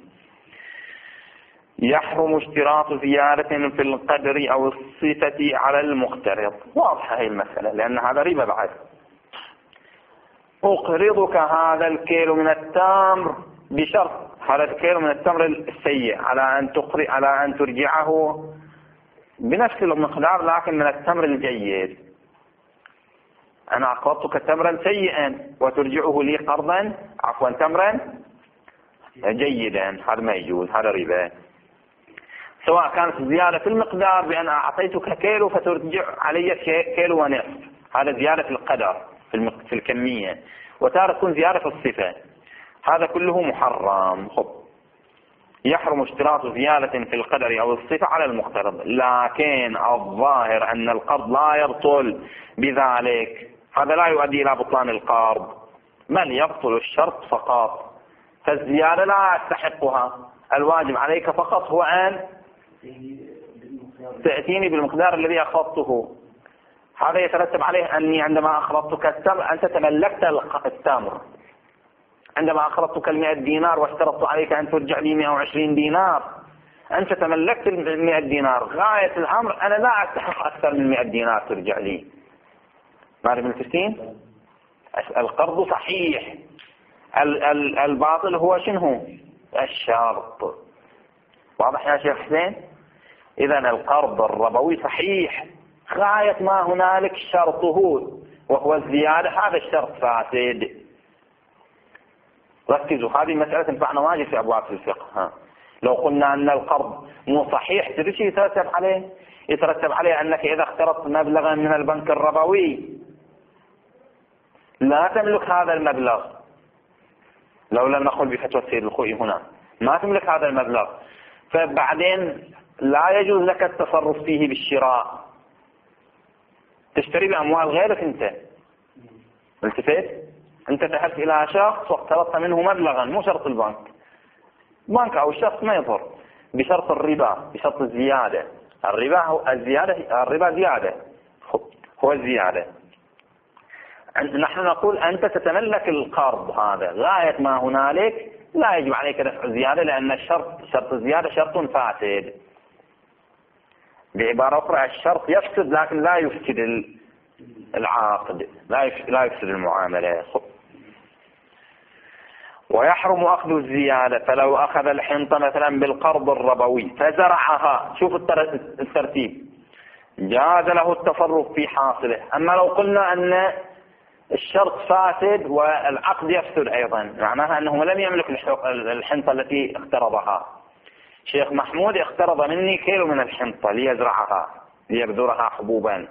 Speaker 3: يحرم اشتراط زيادة في القدر أو الصفة على المقترض. واضحة هذه المسألة لأن هذا ربا بعد. أقرضك هذا الكيلو من التمر بشرط هذا الكيلو من التمر السيء على أن ترجعه بنفس المقدار لكن من التمر الجيد. أنا أقرضتك تمرا سيئا وترجعه لي قرضا تمرا جيدا، هذا ما يجوز، هذا ربا. سواء كانت زيادة في المقدار بأن أعطيتك كيلو فترجع علي كيلو ونصف، هذا زيادة في القدر في الكمية، وتارة تكون زيادة في الصفة، هذا كله محرم. يحرم اشتراط زيادة في القدر أو الصفة على المقترض، لكن الظاهر أن القرض لا يبطل بذلك، هذا لا يؤدي إلى بطلان القرض، بل يبطل الشرط فقط. فالزيادة لا يستحقها، الواجب عليك فقط هو أن تأتيني بالمقدار الذي أخذته. هذا يترتب عليه أني عندما أخذتك التمر أنت تملكت التمر، عندما أخذتك 100 دينار واشترطت عليك أن ترجع لي 120 دينار، أنت تملكت 100 دينار، غاية الأمر أنا لا أستحق أكثر من 100 دينار ترجع لي. ماذا بالتفسير؟ القرض صحيح، الباطل هو شنو؟ الشرط. واضح يا شيخ حسين؟ إذا القرض الربوي صحيح، غاية ما هنالك شرطه وهو الزيادة، هذا الشرط فاسد. ركزوا، هذه مسألة تنفعنا واجد في أبواب الفقه. لو قلنا أن القرض مو صحيح، تدري شو يترتب عليه؟ يترتب عليه أنك إذا اقترضت مبلغا من البنك الربوي لا تملك هذا المبلغ، لو لم نقل بفتوى السيد الخوئي هنا ما تملك هذا المبلغ، فبعدين لا يجوز لك التصرف فيه بالشراء، تشتري بأموال غيرك. أنت التفت، أنت ذهبت إلى شخص واقترضت منه مبلغا، مو شرط البنك أو الشخص ما يضر، بشرط الربا، بشرط الزيادة. الربا زيادة، هو الزيادة. نحن نقول أنت تتملك القرض هذا، غاية ما هنالك لا يجب عليك دفع الزيادة، لأن شرط الزيادة شرط فاسد. بعبارة أخرى الشرط يفسد لكن لا يفسد العقد، لا يفسد المعاملة. ويحرم أخذ الزيادة، فلو أخذ الحنطة مثلا بالقرض الربوي فزرعها، شوف الترتيب، جاز له التصرف في حاصله. أما لو قلنا أن الشرط فاسد والعقد يفسد أيضا، معناها أنه لم يملك الحنطة التي اقترضها. شيخ محمود اقترض مني كيلو من الحنطة ليزرعها ليبذرها حبوبا،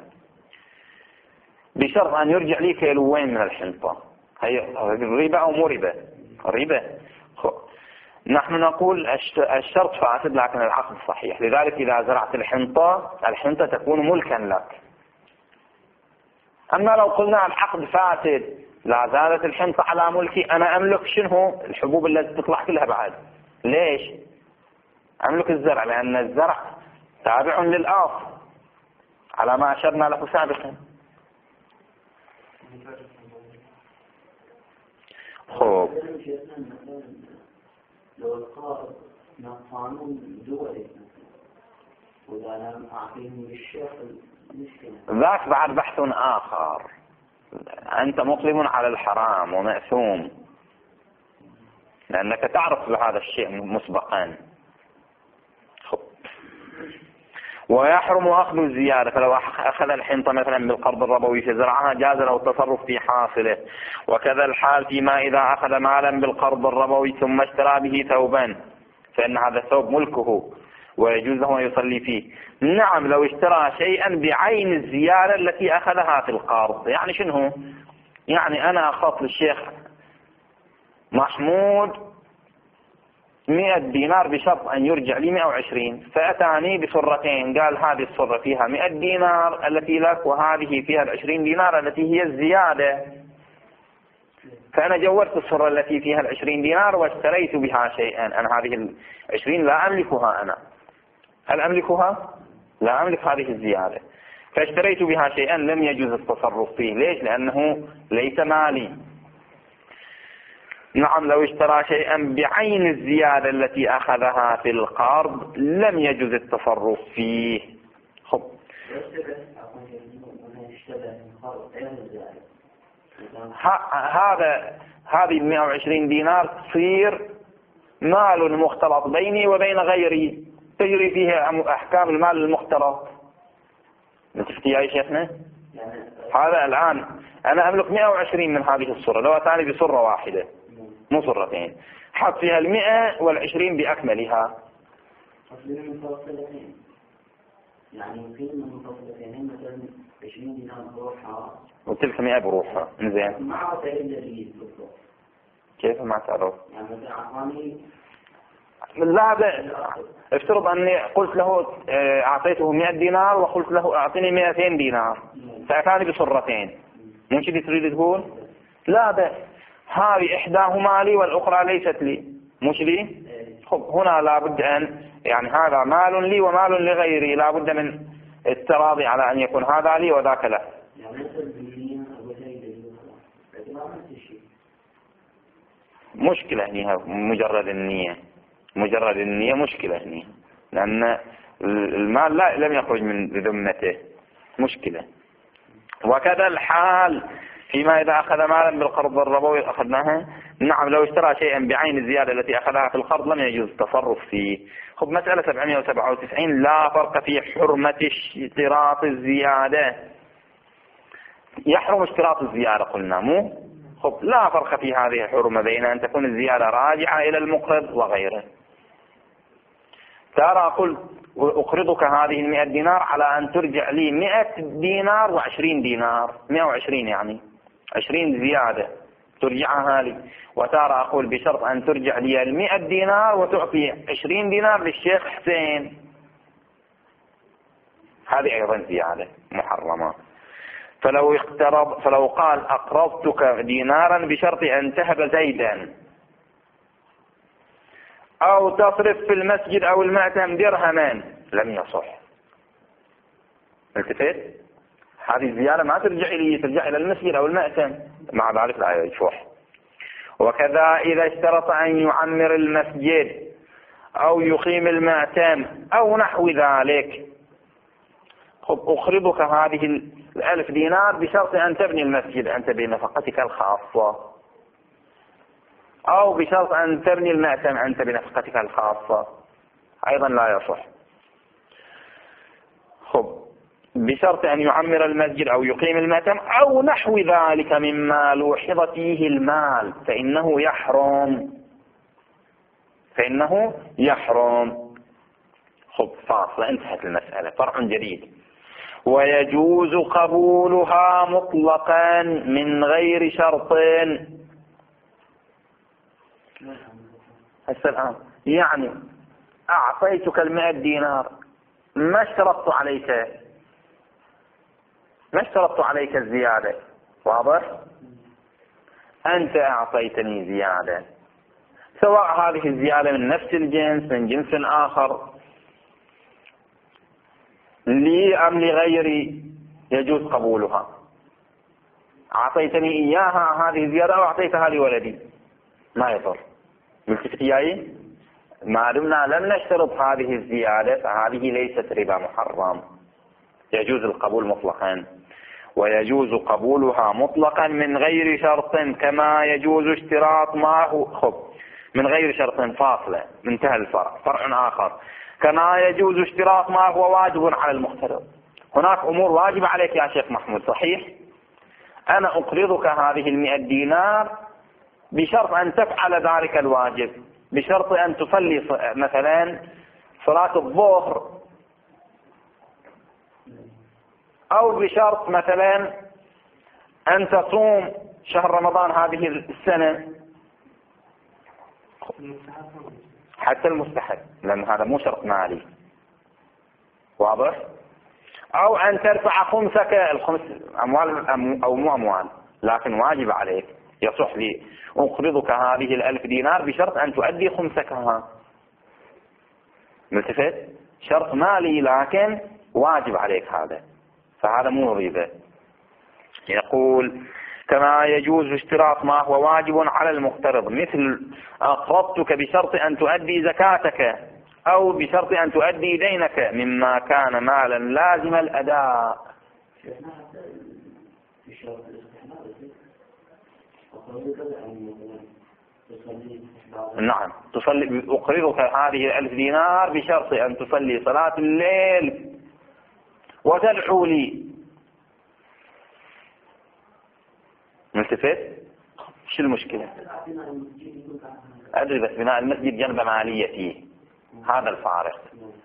Speaker 3: بشرط أن يرجع لي كيلوين من الحنطة. هي ربا أو مو ربا؟ ربا. نحن نقول الشرط فاسد لكن العقد صحيح. لذلك إذا زرعت الحنطة تكون ملكا لك. أما لو قلنا العقد فاسد لا زالت الحنطة على ملكي، أنا أملك شنو؟ الحبوب التي تطلع كلها بعد. ليش؟ أملك الزرع لأن الزرع تابع للأرض على ما أشرنا له سابقا. خوب،
Speaker 4: لو القارض من قانون دولي وإذا لم أعطيهم للشيخ المشكلة،
Speaker 3: ذاك بعد بحث آخر. أنت مقلم على الحرام ومأثوم لأنك تعرف بهذا الشيء مسبقا. ويحرم أخذ الزيادة، فلو أخذ الحنطة مثلا بالقرض الربوي فزرعها جاز له التصرف في حاصله. وكذا الحال فيما إذا أخذ مالا بالقرض الربوي ثم اشترى به ثوبا، فإن هذا الثوب ملكه ويجوز له أن يصلي فيه. نعم، لو اشترى شيئا بعين الزيادة التي أخذها في القرض. يعني شنو؟ يعني أنا أخذت للشيخ محمود 100 دينار بشرط أن يرجع لي 120، فأتاني بصرتين، قال هذه الصرة فيها 100 دينار التي لك وهذه فيها 20 دينار التي هي الزيادة، فأنا جورت الصرة التي فيها 20 دينار واشتريت بها شيئا. أنا هذه 20 لا أملكها، أنا هل أملكها؟ لا أملك هذه الزيادة، فاشتريت بها شيئا لم يجوز التصرف فيه. ليش؟ لأنه ليس مالي. نعم، لو اشترى شيئا بعين الزيادة التي أخذها في القرض لم يجوز التصرف فيه. هذه 120 دينار تصير مال مختلط بيني وبين غيري، تجري فيها أحكام المال المختلط. نتفتي يا شيخنا؟ هذا الآن أنا أملك 120 من هذه الصورة، لو أتاني بصورة واحدة مو صورتين، حط فيها 120 بأكملها.
Speaker 4: يعني قيمة منفصلتين مثلا 20 دينار بروحها
Speaker 3: وتلك 100 بروحها. إنزين
Speaker 4: مع تعيد بالضبط.
Speaker 3: كيف ما تعرف؟
Speaker 4: يعني مثلا أعطاني
Speaker 3: لا افترض أني قلت له أعطيته 100 دينار وقلت له أعطيني 200 دينار، فأتاني بصرتين، مش دي تريد تقول؟ لا هذه إحداهما لي والأخرى ليست لي، مش لي؟ خب هنا لابد أن يعني هذا مال لي ومال لغيري، لابد من التراضي على أن يكون هذا لي وذاك له. مشكلة هنا مجرد النية مشكلة هنا، لأن المال لم يخرج من ذمته، مشكلة. وكذا الحال فيما إذا أخذ مالا بالقرض الربوي أخذناها. نعم لو اشترى شيئا بعين الزيادة التي أخذها في القرض لم يجوز التصرف فيه. خب مسألة 797 لا فرق في حرمة اشتراط الزيادة. يحرم اشتراط الزيادة قلنا مو؟ خب لا فرق في هذه الحرمة بين أن تكون الزيادة راجعة إلى المقرض وغيره. ترى قلت أقرضك هذه 100 دينار على أن ترجع لي 100 دينار و20 دينار، 120 يعني 20 زيادة ترجعها لي. وترى أقول بشرط أن ترجع لي 100 دينار وتعطي 20 دينار للشيخ حسين، هذه أيضا زيادة محرمة. فلو قال أقرضتك دينارا بشرط أن تهب زيدا، أو تصرف في المسجد أو المأتم درهما، لم يصح. التفت هذه الزيادة ما ترجع إلى المسجد أو المأتم، مع ذلك لا يصح. وكذا إذا اشترط أن يعمر المسجد أو يقيم المأتم أو نحو ذلك، أقرضك هذه 1000 دينار بشرط أن تبني المسجد أنت بنفقتك الخاصة، أو بشرط أن تبني المأتم أنت بنفقتك الخاصة، أيضا لا يصح. بشرط أن يعمر المسجد أو يقيم المأتم أو نحو ذلك مما لوحظ فيه المال فإنه يحرم. فاصلة، انتهت المسألة، فرع جديد. ويجوز قبولها مطلقا من غير شرط. الآن يعني أعطيتك 100 دينار، ما اشترطت عليك الزيادة، واضح؟ أنت أعطيتني زيادة، سواء هذه الزيادة من نفس الجنس من جنس آخر، لي أم لغيري، يجوز قبولها. أعطيتني إياها هذه الزيادة أو أعطيتها لولدي، ما يضر. ملتفت إياي؟ ما دمنا لم نشترط هذه الزيادة فهذه ليست ربا محرم، يجوز القبول مطلقا. ويجوز قبولها مطلقا من غير شرط كما يجوز اشتراط ما هو من غير شرط، فاصلة، منتهى الفرع، فرع آخر. كما يجوز اشتراط ما هو واجب على المقترض. هناك أمور واجبة عليك يا شيخ محمود، صحيح؟ أنا أقرضك هذه 100 دينار بشرط أن تفعل ذلك الواجب، بشرط أن تصلي مثلا صلاة الظهر، أو بشرط مثلا أن تصوم شهر رمضان هذه السنة، حتى المستحب، لأن هذا مو شرط مالي، واضح؟ أو أن ترفع خمسك، الخمس أموال أو مو أموال لكن واجب عليك، يصح لي أقرضك هذه 1000 دينار بشرط أن تؤدي خمسكها. ملتفت؟ شرط مالي لكن واجب عليك هذا، فهذا مو ربا. يقول كما يجوز اشتراط ما هو واجب على المقترض، مثل أقرضتك بشرط أن تؤدي زكاتك، أو بشرط أن تؤدي دينك مما كان مالا لازم الأداء. نعم، تصلي، أقرضك هذه 1000 دينار بشرط أن تصلي صلاة الليل وتدعو لي، ملتفت؟ شو المشكلة؟ أدري، بس بناء المسجد جنب ماليته، هذا الفارق.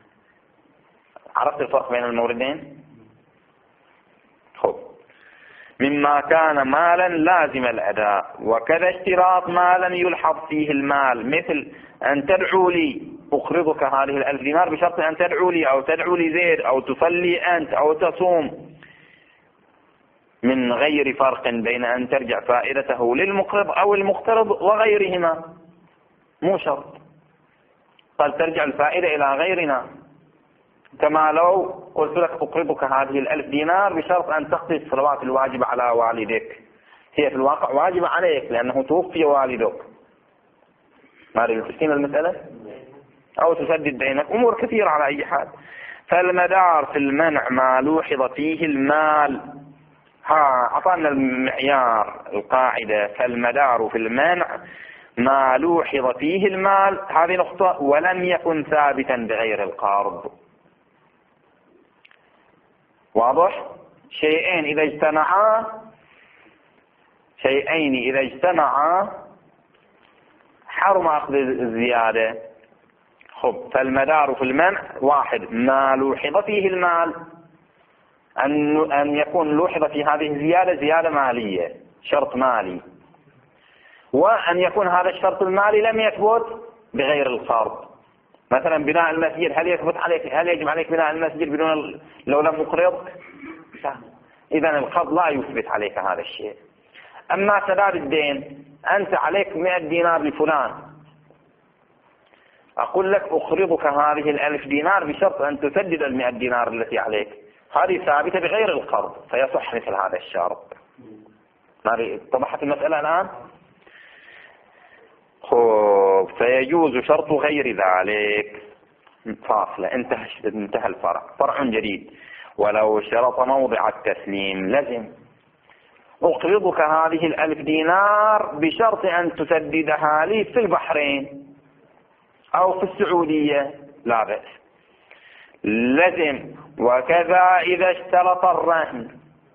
Speaker 3: عرفت الفرق بين الموردين؟ خب، مما كان مالا لازم الأداء، وكذا اشتراط ما لم يلحظ فيه المال، مثل أن تدعو لي أقرضك هذه 1000 دينار بشرط أن تدعو لي، أو تدعو لي زيد، أو تصلي أنت، أو تصوم، من غير فرق بين أن ترجع فائدته للمقرض أو المقترض وغيرهما. مو شرط، قد ترجع الفائدة إلى غيرنا، كما لو قلت لك أقرضك هذه 1000 دينار بشرط أن تقضي الصلوات الواجبة على والدك، هي في الواقع واجبة عليك لأنه توفي والدك. ما تفهم المسألة؟ أو تسدد دينك، أمور كثيرة على أي حال. فالمدار في المنع ما لوحظ فيه المال. أعطانا المعيار القاعدة، فالمدار في المنع ما لوحظ فيه المال، هذه نقطة، ولم يكن ثابتا بغير القرض. واضح؟ شيئين إذا اجتمعا حرم أخذ الزيادة. خب، فالمدار في المنع: واحد، ما لوحظ فيه المال، أن يكون لوحظ في هذه الزيادة زيادة مالية، شرط مالي، وأن يكون هذا الشرط المالي لم يثبت بغير القرض. مثلا بناء المسجد، هل يجب عليك بناء المسجد بدون لو لم أقرضك؟ إذن القرض لا يثبت عليك هذا الشيء. أما سداد الدين، أنت عليك 100 دينار لفلان، أقول لك أقرضك هذه 1000 دينار بشرط أن تسدد 100 دينار التي عليك، هذه ثابتة بغير القرض، فيصح مثل هذا الشرط. اتضحت المسألة الآن؟ خب، فيجوز شرط غير ذلك. فاصلة، انتهى الفرع. فرع جديد: ولو شرط موضع التسليم لزم. أقرضك هذه 1000 دينار بشرط أن تسددها لي في البحرين أو في السعودية، لا بأس، لزم. وكذا إذا اشترط الرهن: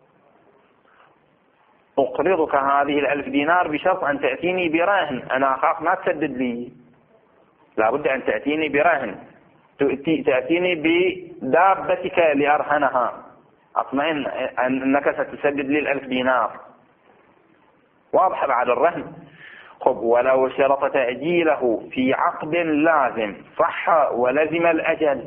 Speaker 3: أقرضك هذه 1000 دينار بشرط أن تأتيني برهن، أنا أخاف ما تسدد لي، لابد أن تأتيني برهن، تأتيني بدابتك لأرهنها، أطمئن أنك ستسدد لي 1000 دينار. واضح بعد الرهن؟ خب، ولو شرط تأجيله في عقد لازم صح ولزم الأجل.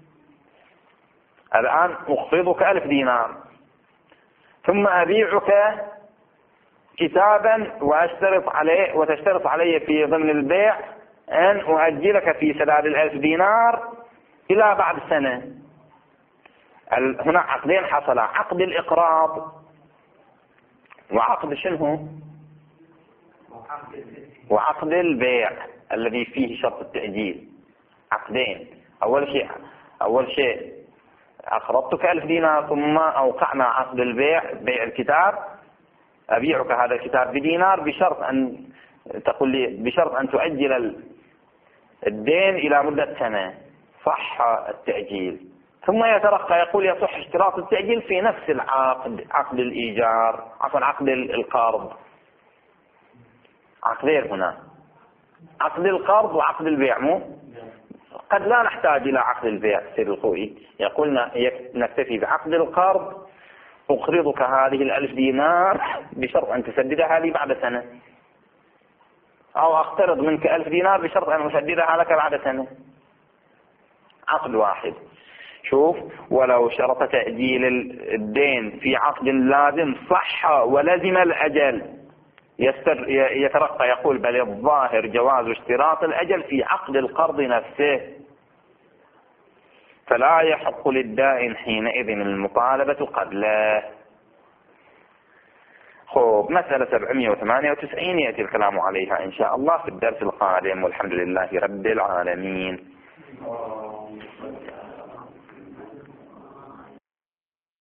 Speaker 3: الآن أقرضك 1000 دينار، ثم أبيعك كتابا وتشترط علي في ضمن البيع أن أؤجلك في سداد 1000 دينار إلى بعد سنة. هنا عقدين حصلا: عقد الإقراض وعقد شنو؟ وعقد البيع الذي فيه شرط التأجيل. عقدين: أول شيء أقرضتك 1000 دينار، ثم أوقعنا عقد البيع، بيع الكتاب، أبيعك هذا الكتاب بدينار بشرط أن تقول لي بشرط أن تؤجل الدين إلى مدة سنة، صح التأجيل. ثم يترقى يقول يصح اشتراط التأجيل في نفس العقد، عقد الإيجار، عقد القرض. عقدين هنا: عقد القرض وعقد البيع. مو قد لا نحتاج إلى عقد البيع. سيد الخوئي يقولنا نكتفي بعقد القرض: أقرضك هذه 1000 دينار بشرط أن تسددها لي بعد سنة، أو أقترض منك 1000 دينار بشرط أن أسددها لك بعد سنة. عقد واحد. شوف: ولو شرط تأجيل الدين في عقد لازم صح ولزم الأجل. يترقى يقول: بل الظاهر جواز اشتراط الأجل في عقد القرض نفسه، فلا يحق للدائن حينئذ المطالبة قبله. خب، مسألة 798 يأتي الكلام عليها إن شاء الله في الدرس القادم، والحمد لله رب العالمين.